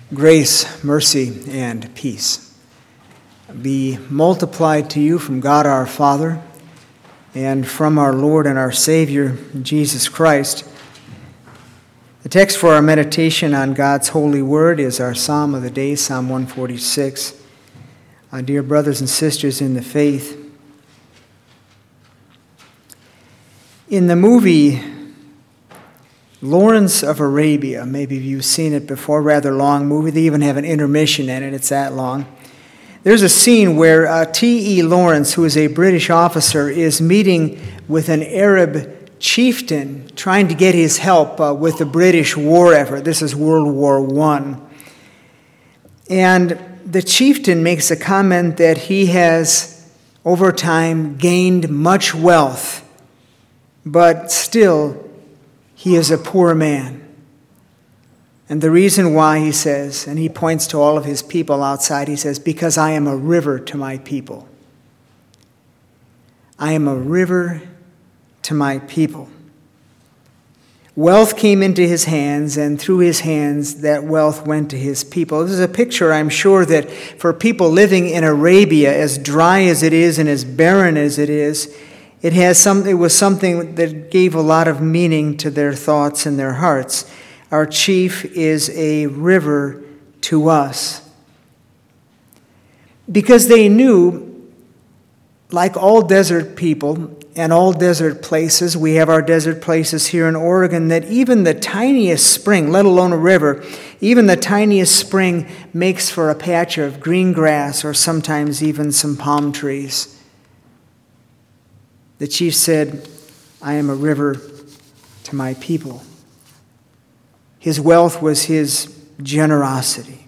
Grace, mercy, and peace be multiplied to you from God our Father and from our Lord and our Savior, Jesus Christ. The text for our meditation on God's holy word is our psalm of the day, Psalm 146. Dear brothers and sisters in the faith, in the movie Lawrence of Arabia, maybe you've seen it before, rather long movie. They even have an intermission in it, it's that long. There's a scene where T.E. Lawrence, who is a British officer, is meeting with an Arab chieftain trying to get his help with the British war effort. This is World War I. And the chieftain makes a comment that he has, over time, gained much wealth, but still he is a poor man. And the reason why, he says, and he points to all of his people outside, he says, because I am a river to my people. I am a river to my people. Wealth came into his hands, and through his hands that wealth went to his people. This is a picture, I'm sure, that for people living in Arabia, as dry as it is and as barren as it is, it was something that gave a lot of meaning to their thoughts and their hearts. Our chief is a river to us. Because they knew, like all desert people and all desert places, we have our desert places here in Oregon, that even the tiniest spring, let alone a river, even the tiniest spring makes for a patch of green grass or sometimes even some palm trees. The chief said, I am a river to my people. His wealth was his generosity.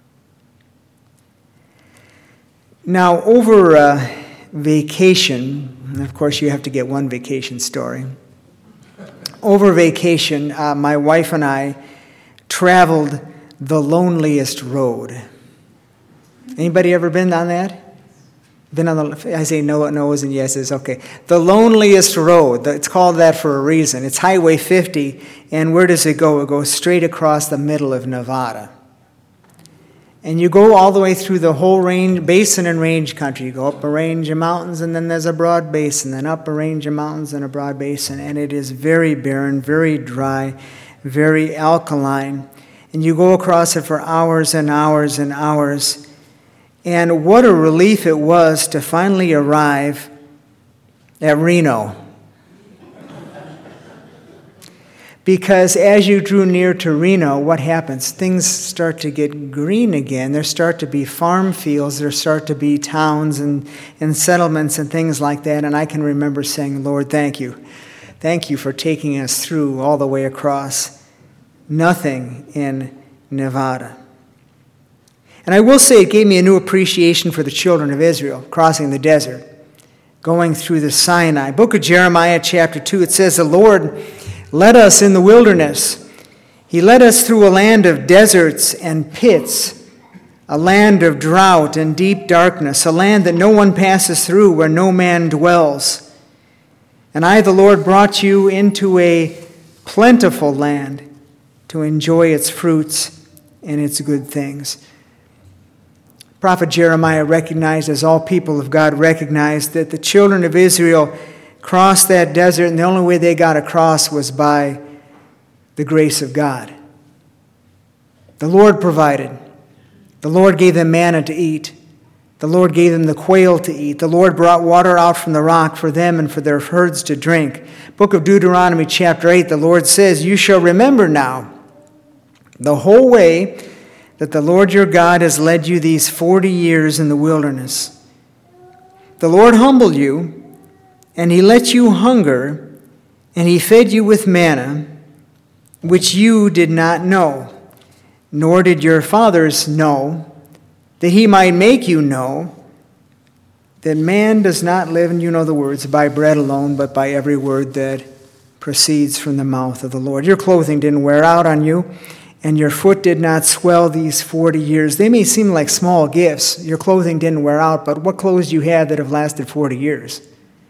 Now, over vacation, and of course you have to get one vacation story. Over vacation, my wife and I traveled the loneliest road. Anybody ever been on that? Been on the, I say no's and yeses, okay. The loneliest road, it's called that for a reason. It's Highway 50, and where does it go? It goes straight across the middle of Nevada. And you go all the way through the whole range, basin and range country. You go up a range of mountains, and then there's a broad basin, then up a range of mountains and a broad basin, and it is very barren, very dry, very alkaline. And you go across it for hours and hours and hours. And what a relief it was to finally arrive at Reno. Because as you drew near to Reno, what happens? Things start to get green again. There start to be farm fields. There start to be towns and settlements and things like that. And I can remember saying, Lord, thank you. Thank you for taking us through all the way across. Nothing in Nevada. And I will say it gave me a new appreciation for the children of Israel crossing the desert, going through the Sinai. Book of Jeremiah, chapter 2, it says, the Lord led us in the wilderness. He led us through a land of deserts and pits, a land of drought and deep darkness, a land that no one passes through, where no man dwells. And I, the Lord, brought you into a plentiful land to enjoy its fruits and its good things. Prophet Jeremiah recognized, as all people of God recognized, that the children of Israel crossed that desert, and the only way they got across was by the grace of God. The Lord provided. The Lord gave them manna to eat. The Lord gave them the quail to eat. The Lord brought water out from the rock for them and for their herds to drink. Book of Deuteronomy, chapter 8, the Lord says, you shall remember now the whole way that the Lord your God has led you these 40 years in the wilderness. The Lord humbled you, and he let you hunger, and he fed you with manna, which you did not know, nor did your fathers know, that he might make you know that man does not live, and you know the words, by bread alone, but by every word that proceeds from the mouth of the Lord. Your clothing didn't wear out on you, and your foot did not swell these 40 years. They may seem like small gifts. Your clothing didn't wear out, but what clothes you had that have lasted 40 years?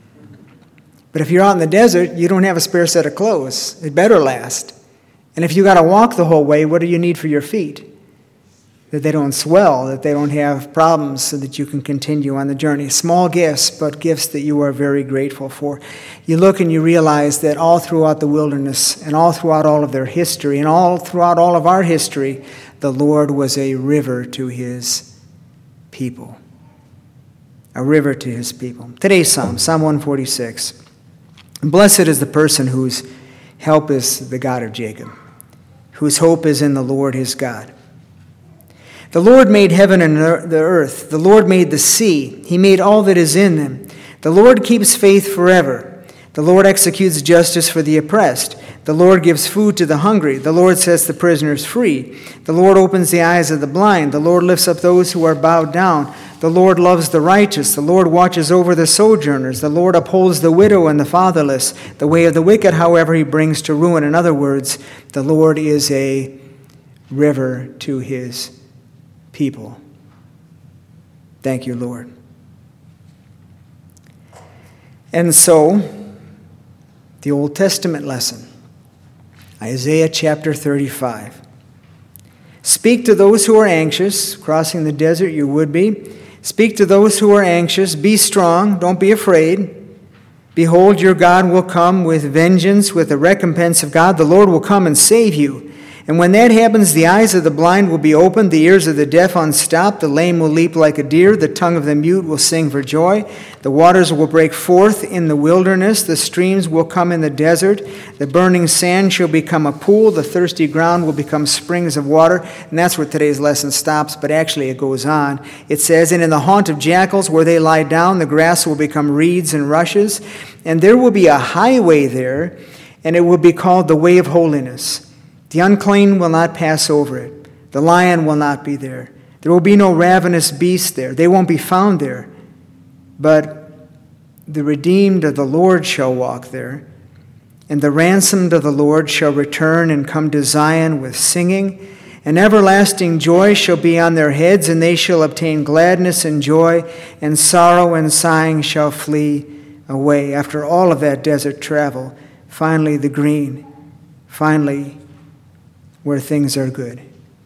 But if you're out in the desert, you don't have a spare set of clothes. It better last. And if you got to walk the whole way, what do you need for your feet? that they don't swell, that they don't have problems, so that you can continue on the journey. Small gifts, but gifts that you are very grateful for. You look and you realize that all throughout the wilderness, and all throughout all of their history, and all throughout all of our history, the Lord was a river to his people. A river to his people. Today's Psalm, Psalm 146. Blessed is the person whose help is the God of Jacob, whose hope is in the Lord his God. The Lord made heaven and the earth. The Lord made the sea. He made all that is in them. The Lord keeps faith forever. The Lord executes justice for the oppressed. The Lord gives food to the hungry. The Lord sets the prisoners free. The Lord opens the eyes of the blind. The Lord lifts up those who are bowed down. The Lord loves the righteous. The Lord watches over the sojourners. The Lord upholds the widow and the fatherless. The way of the wicked, however, he brings to ruin. In other words, the Lord is a river to his people. Thank you, Lord. And so, the Old Testament lesson, Isaiah chapter 35. Speak to those who are anxious, crossing the desert you would be. Speak to those who are anxious, be strong, don't be afraid. Behold, your God will come with vengeance, with the recompense of God. The Lord will come and save you. And when that happens, the eyes of the blind will be opened, the ears of the deaf unstopped, the lame will leap like a deer, the tongue of the mute will sing for joy. The waters will break forth in the wilderness, the streams will come in the desert. The burning sand shall become a pool, the thirsty ground will become springs of water. And that's where today's lesson stops, but actually it goes on. It says, and in the haunt of jackals where they lie down, the grass will become reeds and rushes. And there will be a highway there, and it will be called the way of holiness. The unclean will not pass over it. The lion will not be there. There will be no ravenous beast there. They won't be found there. But the redeemed of the Lord shall walk there. And the ransomed of the Lord shall return and come to Zion with singing. And everlasting joy shall be on their heads, and they shall obtain gladness and joy, and sorrow and sighing shall flee away. After all of that desert travel, finally the green, finally where things are good.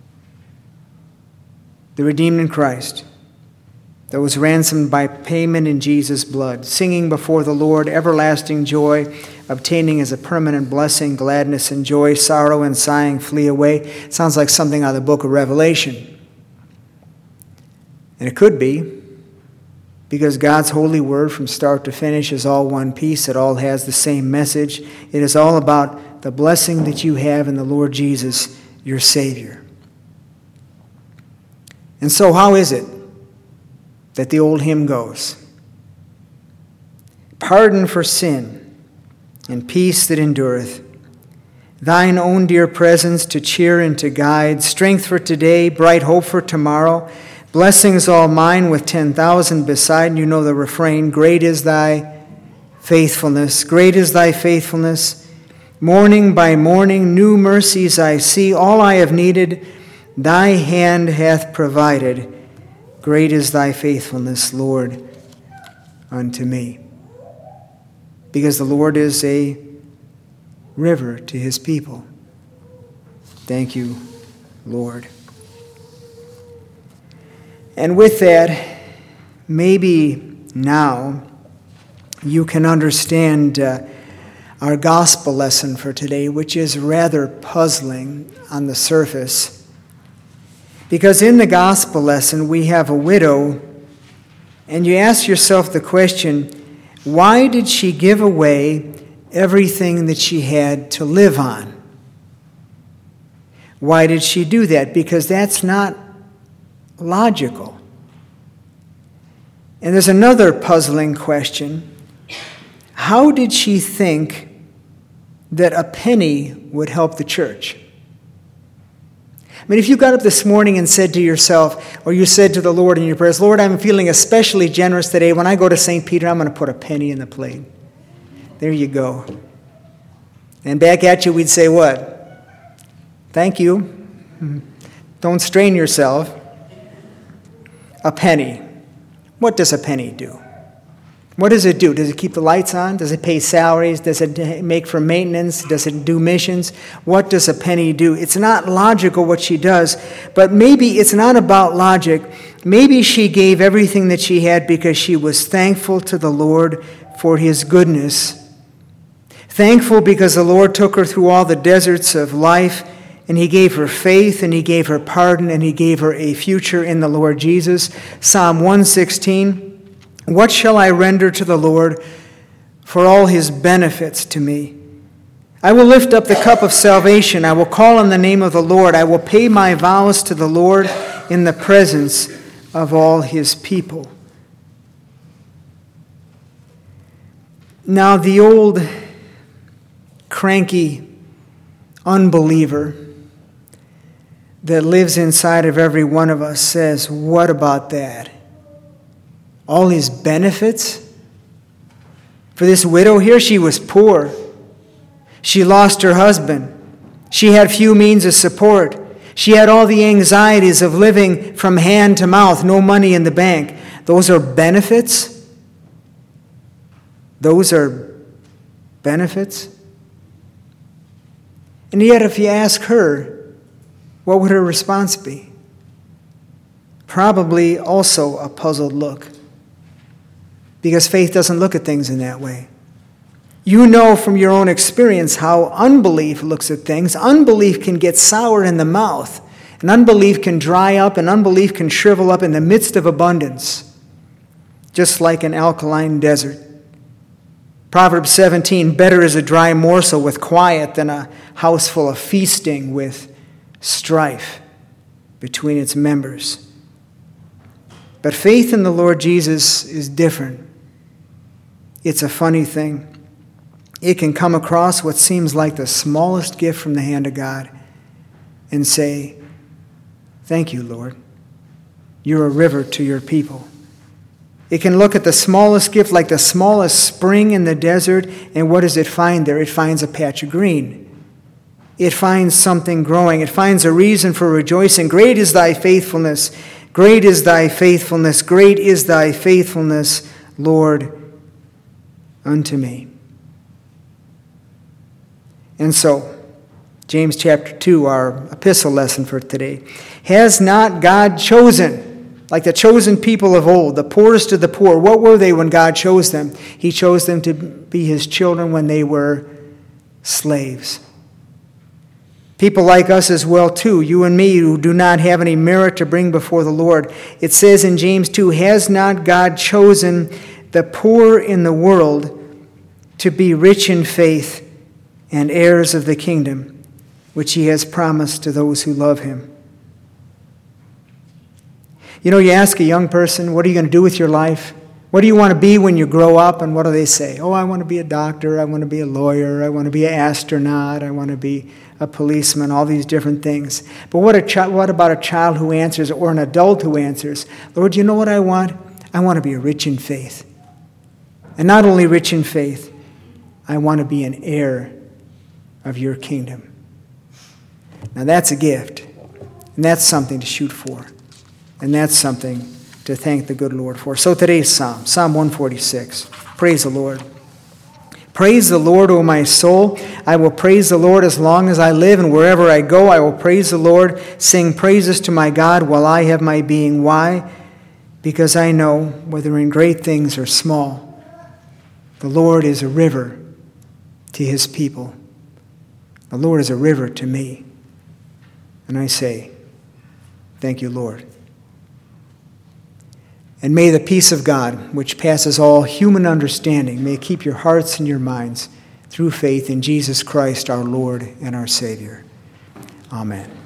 The redeemed in Christ, those ransomed by payment in Jesus' blood, singing before the Lord, everlasting joy, obtaining as a permanent blessing, gladness and joy, sorrow and sighing flee away. Sounds like something out of the book of Revelation. And it could be, because God's holy word from start to finish is all one piece. It all has the same message. It is all about the blessing that you have in the Lord Jesus, your Savior. And so how is it that the old hymn goes? Pardon for sin and peace that endureth, thine own dear presence to cheer and to guide, strength for today, bright hope for tomorrow, blessings all mine with 10,000 beside. You know the refrain, great is thy faithfulness, great is thy faithfulness. Morning by morning, new mercies I see. All I have needed, thy hand hath provided. Great is thy faithfulness, Lord, unto me. Because the Lord is a river to his people. Thank you, Lord. And with that, maybe now you can understand our gospel lesson for today, which is rather puzzling on the surface. Because in the gospel lesson, we have a widow, and you ask yourself the question, why did she give away everything that she had to live on? Why did she do that? Because that's not logical. And there's another puzzling question. How did she think that a penny would help the church? I mean, if you got up this morning and said to yourself, or you said to the Lord in your prayers, Lord, I'm feeling especially generous today. When I go to St. Peter, I'm going to put a penny in the plate. There you go. And back at you, we'd say what? Thank you. Don't strain yourself. A penny. What does a penny do? What does it do? Does it keep the lights on? Does it pay salaries? Does it make for maintenance? Does it do missions? What does a penny do? It's not logical what she does, but maybe it's not about logic. Maybe she gave everything that she had because she was thankful to the Lord for his goodness. Thankful because the Lord took her through all the deserts of life, and he gave her faith, and he gave her pardon, and he gave her a future in the Lord Jesus. Psalm 116. What shall I render to the Lord for all his benefits to me? I will lift up the cup of salvation. I will call on the name of the Lord. I will pay my vows to the Lord in the presence of all his people. Now, the old cranky unbeliever that lives inside of every one of us says, what about that? All his benefits? For this widow here, she was poor. She lost her husband. She had few means of support. She had all the anxieties of living from hand to mouth, no money in the bank. Those are benefits? Those are benefits? And yet, if you ask her, what would her response be? Probably also a puzzled look. Because faith doesn't look at things in that way. You know from your own experience how unbelief looks at things. Unbelief can get sour in the mouth. And unbelief can dry up, and unbelief can shrivel up in the midst of abundance. Just like an alkaline desert. Proverbs 17, better is a dry morsel with quiet than a house full of feasting with strife between its members. But faith in the Lord Jesus is different. It's a funny thing. It can come across what seems like the smallest gift from the hand of God and say, thank you, Lord. You're a river to your people. It can look at the smallest gift like the smallest spring in the desert, and what does it find there? It finds a patch of green. It finds something growing. It finds a reason for rejoicing. Great is thy faithfulness. Great is thy faithfulness. Great is thy faithfulness, Lord, unto me. And so, James chapter 2, our epistle lesson for today. Has not God chosen, like the chosen people of old, the poorest of the poor? What were they when God chose them? He chose them to be his children when they were slaves. People like us as well, too, you and me, who do not have any merit to bring before the Lord. It says in James 2, has not God chosen the poor in the world to be rich in faith and heirs of the kingdom, which he has promised to those who love him? You know, you ask a young person, what are you going to do with your life? What do you want to be when you grow up? And what do they say? Oh, I want to be a doctor. I want to be a lawyer. I want to be an astronaut. I want to be a policeman, all these different things. But what about a child who answers, or an adult who answers, Lord, you know what I want? I want to be rich in faith. And not only rich in faith, I want to be an heir of your kingdom. Now that's a gift. And that's something to shoot for. And that's something to thank the good Lord for. So today's Psalm, Psalm 146. Praise the Lord. Praise the Lord, O my soul. I will praise the Lord as long as I live, and wherever I go, I will praise the Lord. Sing praises to my God while I have my being. Why? Because I know, whether in great things or small, the Lord is a river to his people. The Lord is a river to me. And I say, thank you, Lord. And may the peace of God, which passes all human understanding, may keep your hearts and your minds through faith in Jesus Christ, our Lord and our Savior. Amen.